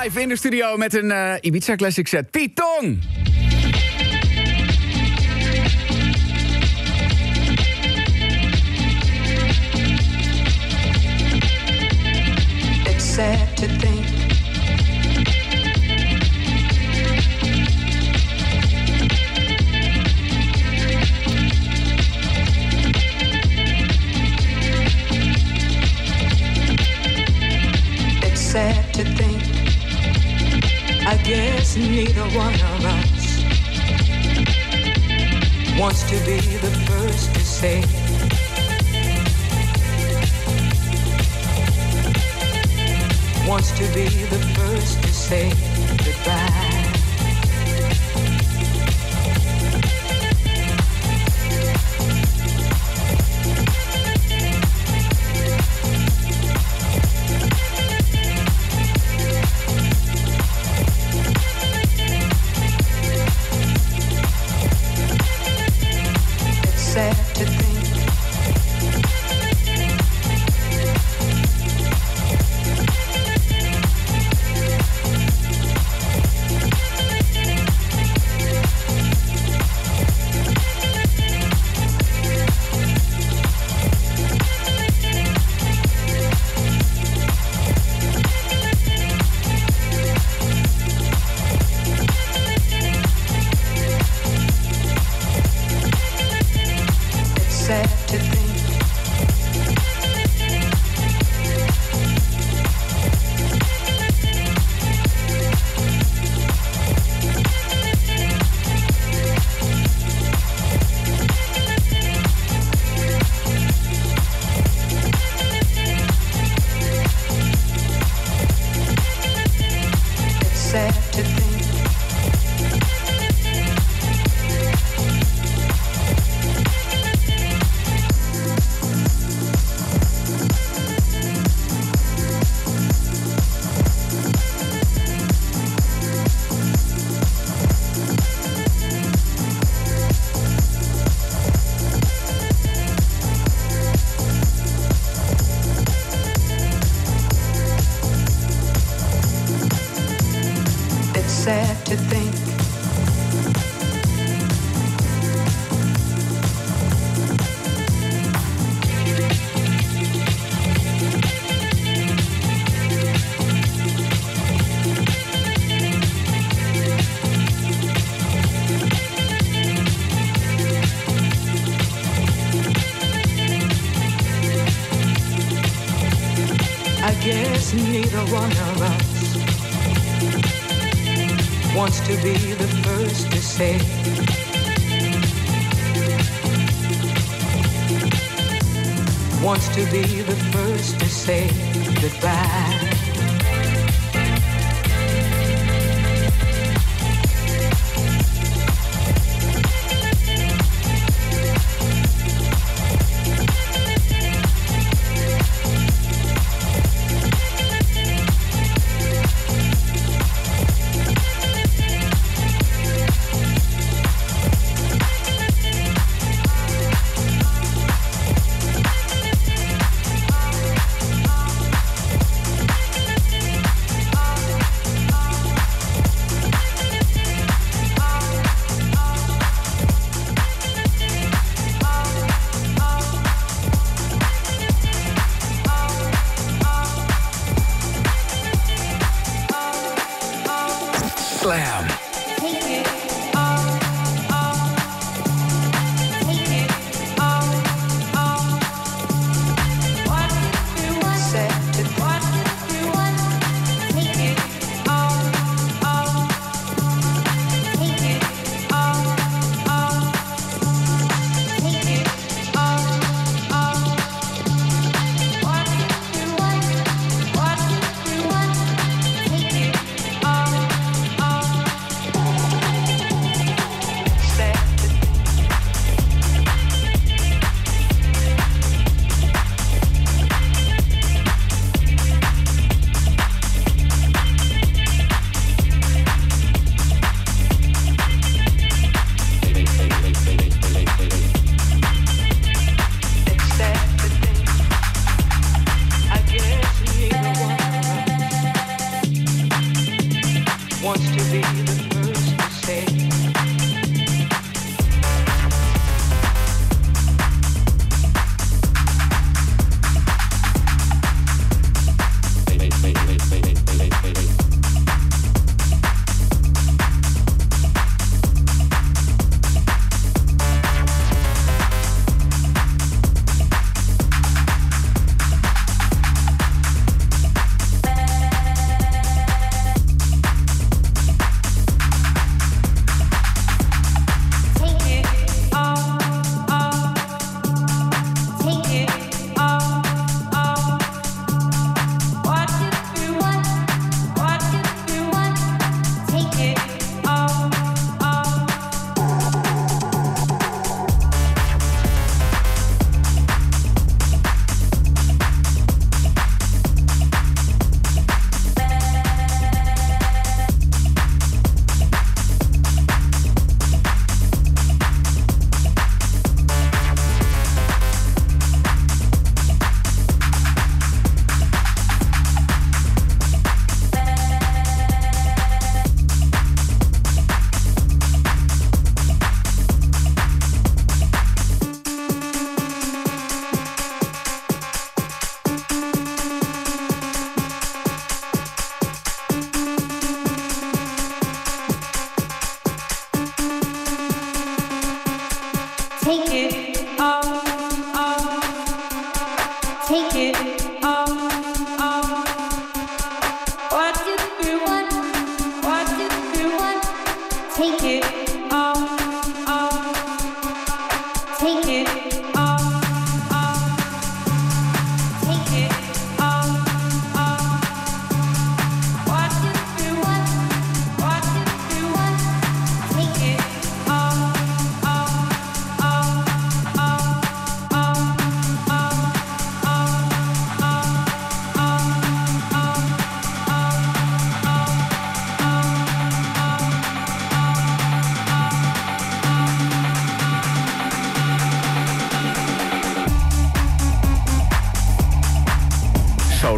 live in de studio met een Ibiza Classic set. Piet Tong! It's sad to think sad to think I guess neither one of us wants to be the first to say wants to be the first to say goodbye. Sad to think sad to think I guess neither one of us wants to be the first to say wants to be the first to say goodbye. Slam.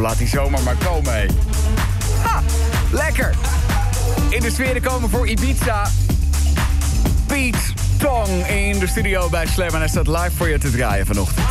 laat die zomer maar komen, hé. Ha, lekker. In de sfeer komen voor Ibiza. Piet Tong in de studio bij Slam. En hij staat live voor je te draaien vanochtend.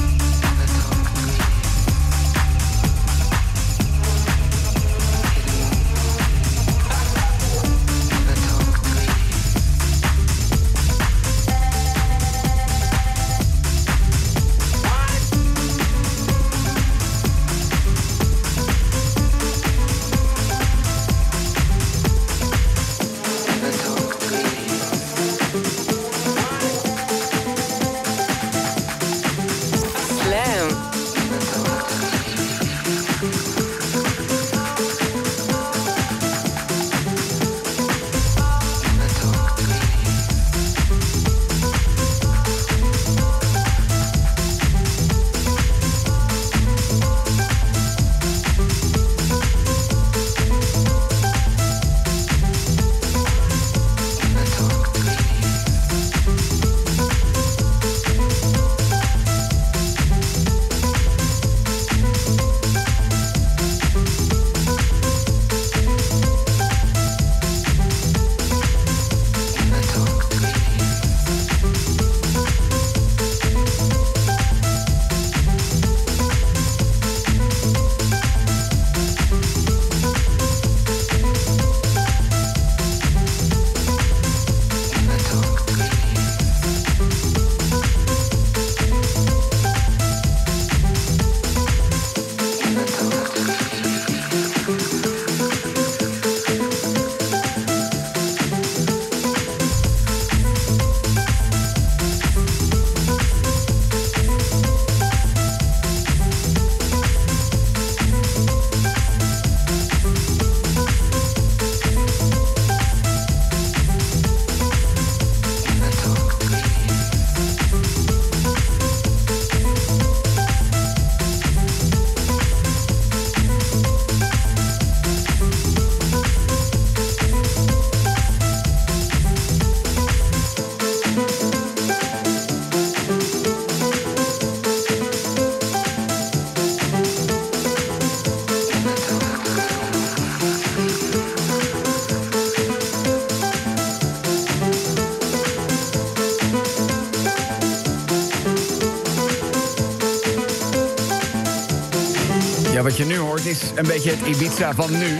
Wat je nu hoort is een beetje het Ibiza van nu.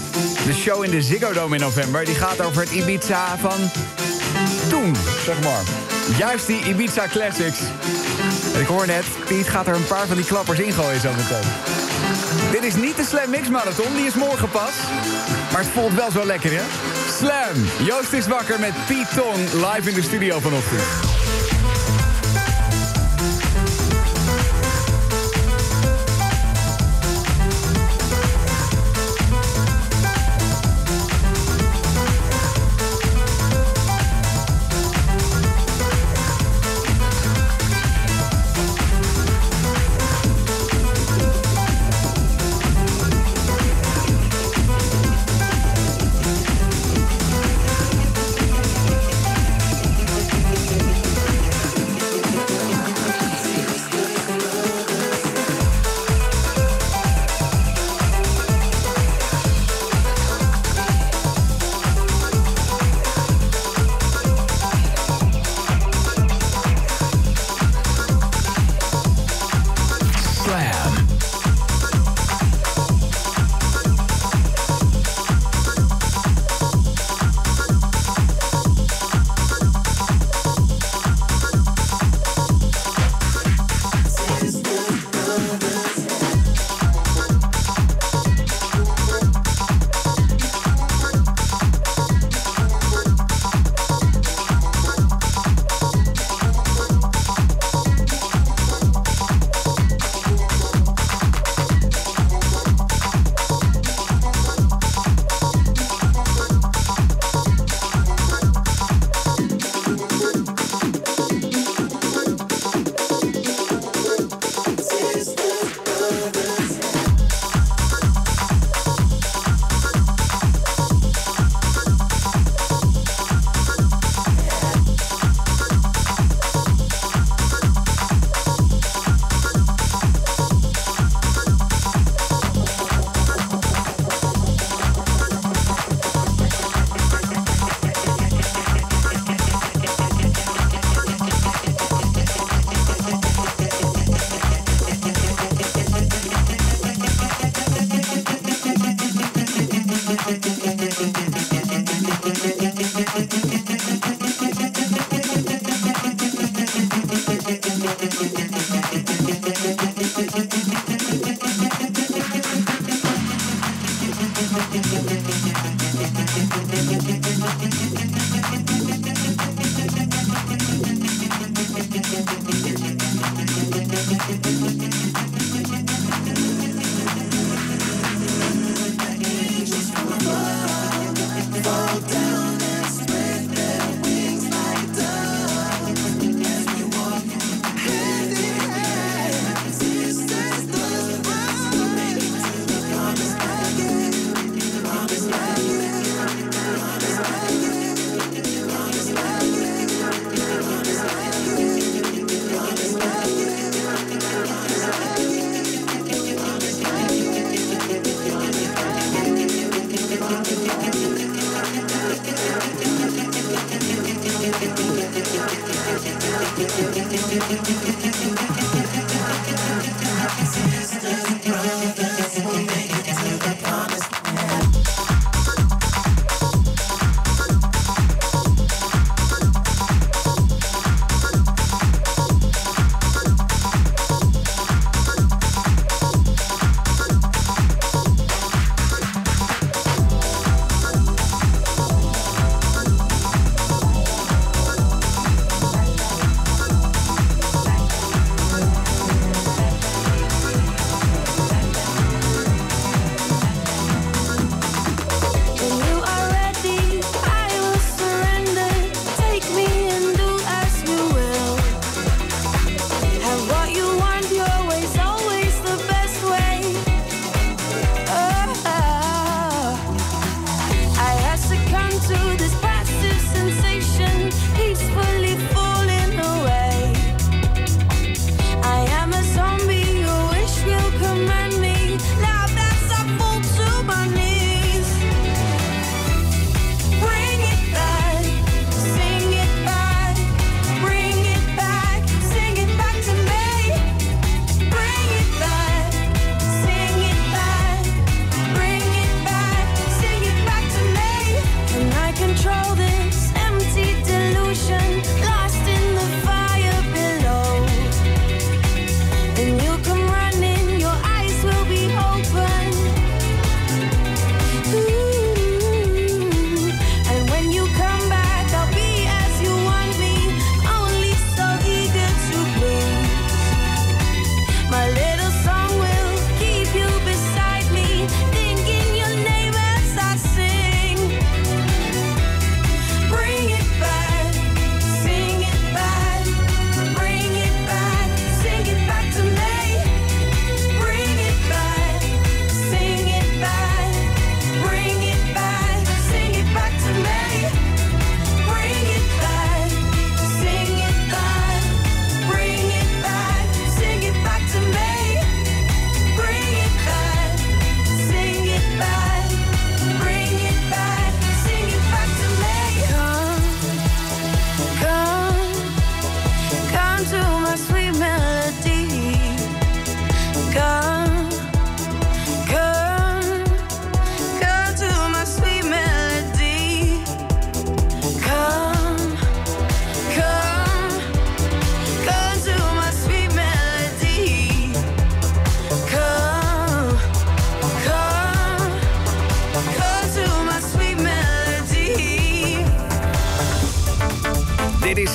De show in de Ziggo Dome in november, die gaat over het Ibiza van toen, zeg maar. Juist die Ibiza Classics. En ik hoor net, Piet gaat er een paar van die klappers ingooien zo meteen. Dit is niet de Slam Mix Marathon, die is morgen pas. Maar het voelt wel zo lekker, hè? Slam, Joost is wakker met Piet Tong live in de studio vanochtend.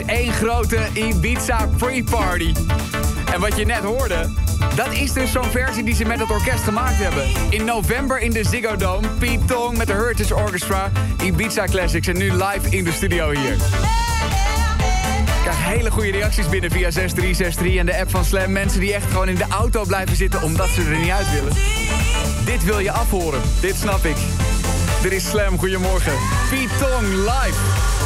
één grote Ibiza pre-party. En wat je net hoorde, dat is dus zo'n versie die ze met het orkest gemaakt hebben. In november in de Ziggo Dome, Piet Tong met de Heritage Orchestra, Ibiza Classics en nu live in de studio hier. Ik krijg hele goede reacties binnen via 6363 en de app van Slam. Mensen die echt gewoon in de auto blijven zitten omdat ze er niet uit willen. Dit wil je afhoren, dit snap ik. Dit is Slam, goedemorgen. Piet Tong live.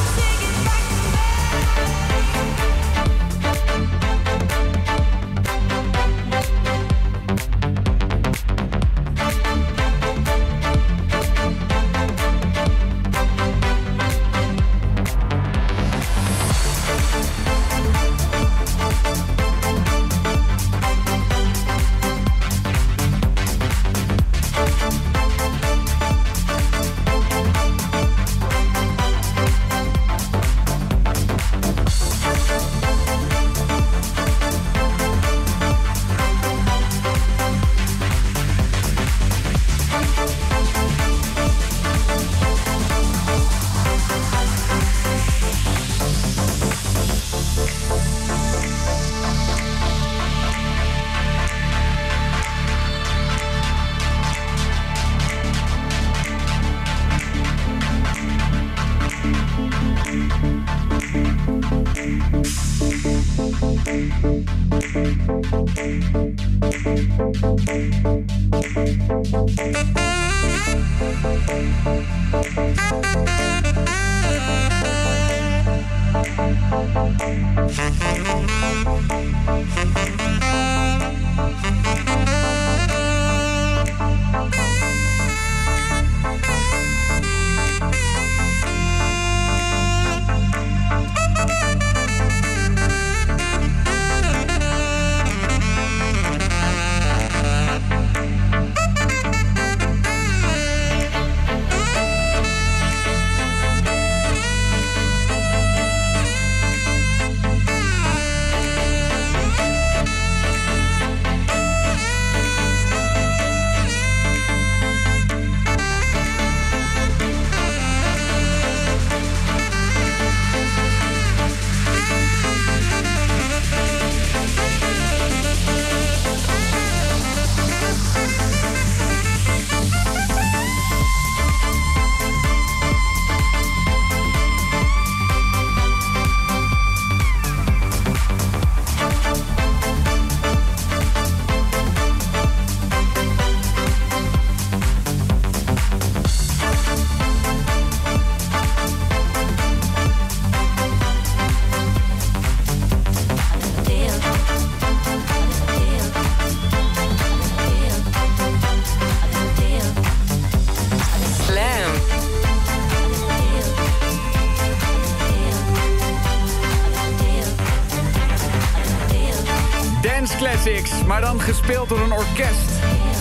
Classics, maar dan gespeeld door een orkest.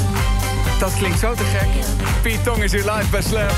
Dat klinkt zo te gek. Piet Tong is hier live bij Slam.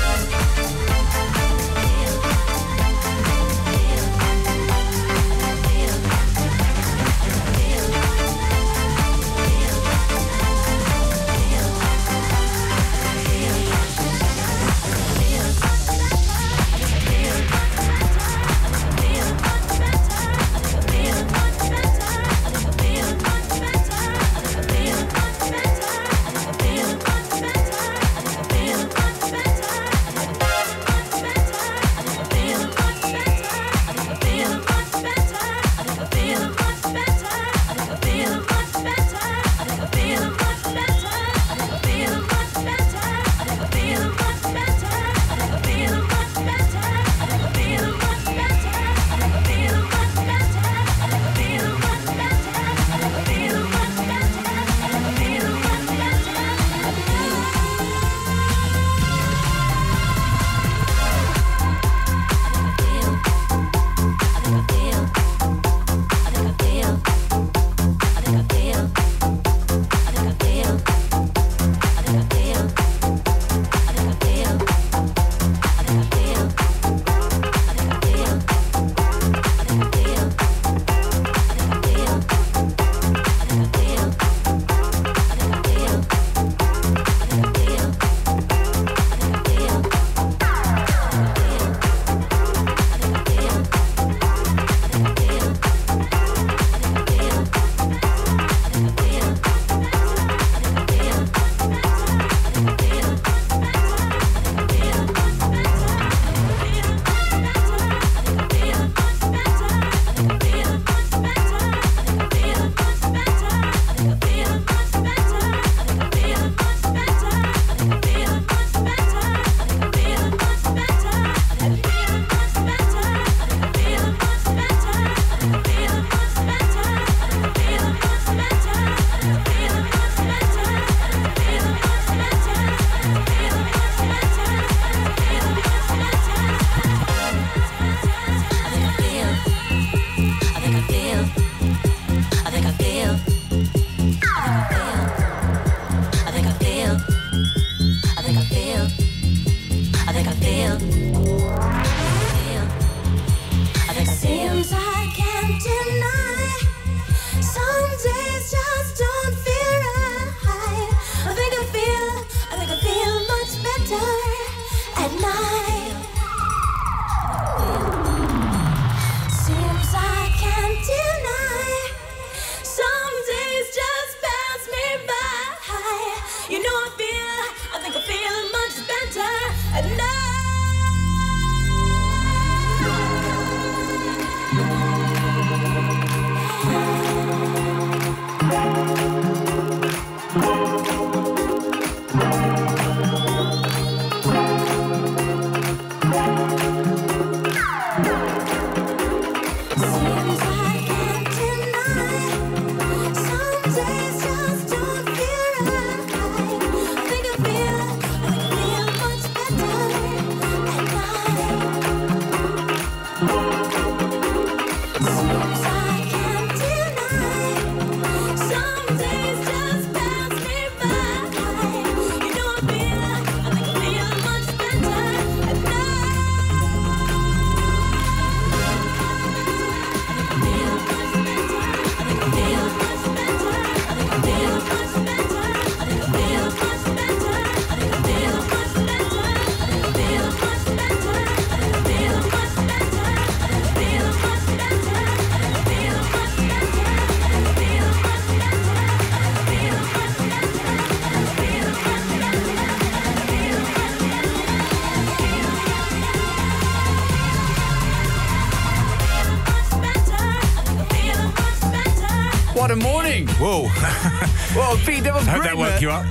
What a morning. Whoa. Whoa, Piet, dat was Hope great, that woke man. you up.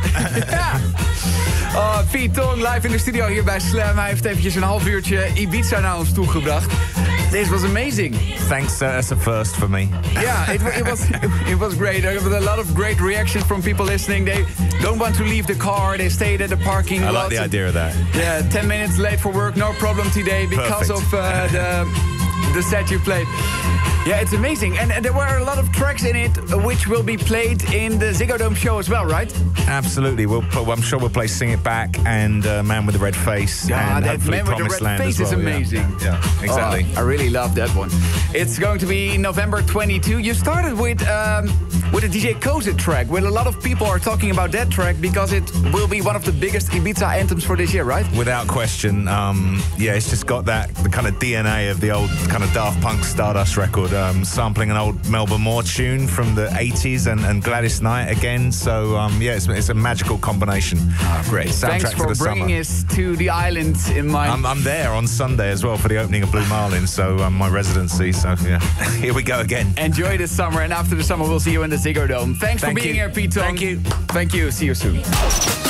Ja. Piet Tong, live in de studio hier bij Slam. Hij heeft eventjes een half uurtje Ibiza naar ons toegebracht. This was amazing. Thanks, that's a first for me. Yeah, it was great. There was a lot of great reactions from people listening. They don't want to leave the car. They stayed at the parking lot. I like the idea of that. Yeah, 10 minutes late for work, no problem today because Perfect. of the set you played. Yeah, it's amazing. And there were a lot of tracks in it which will be played in the Ziggo Dome show as well, right? Absolutely. I'm sure we'll play Sing It Back and Man with the Red Face. Yeah, and that hopefully Man with the Promised Red Land Face as well. is amazing. Yeah, exactly. Oh, I really love that one. It's going to be November 22. You started with a DJ Koze track, where a lot of people are talking about that track because it will be one of the biggest Ibiza anthems for this year, right? Without question. Yeah, it's just got the kind of DNA of the old kind of Daft Punk Stardust record, sampling an old Melba Moore tune from the 80s and Gladys Knight again. So, yeah, it's a magical combination. Oh, great. Soundtrack Thanks for the bringing summer. us to the island in my... I'm there on Sunday as well for the opening of Blue Marlin, so my residency. So, yeah, here we go again. Enjoy the summer, and after the summer, we'll see you in the Ziggo Dome. Thanks for being here, Piet Tong. Thank you. Thank you. See you soon.